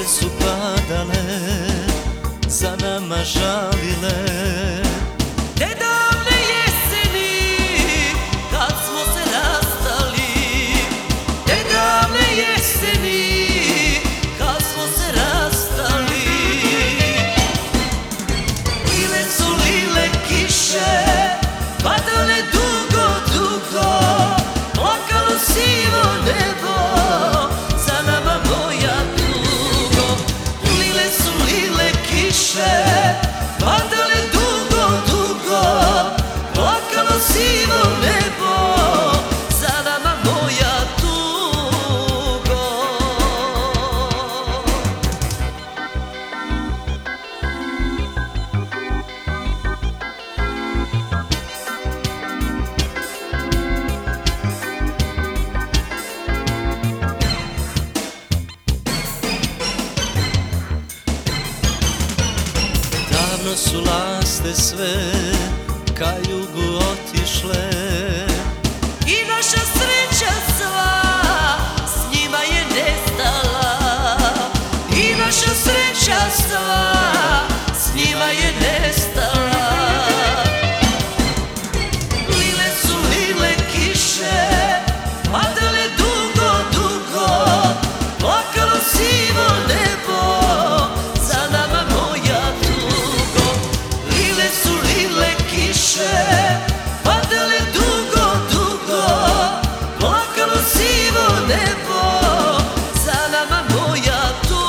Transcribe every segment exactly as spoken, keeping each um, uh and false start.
Kiše su padale, za nama žalile. Te davne jeseni, kad smo se rastali, te davne jeseni, kad smo se rastali. Lile su lile kiše, padale dugo, dugo, plakalo sivo nebo, za nama moja tugo. Lile su lile kiše, padale dugo, dugo, plakalo sivo nebo, za nama moja tugo. Davno su laste sve ka jugu otišle i naša sreća sva s njima je nestala. I naša sreća sva s njima je nestala. Lile su lile kiše, padale dugo, dugo, plakalo sivo nebo, za nama moja tugo. Lile su lile kiše, padale dugo, dugo, plakalo sivo nebo, za nama moja tugo.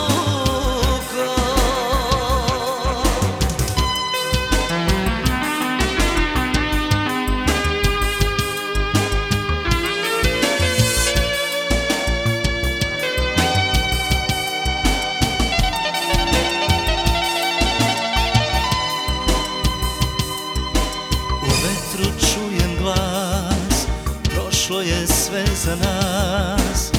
U vetru čujem glas, prošlo je sve za nas.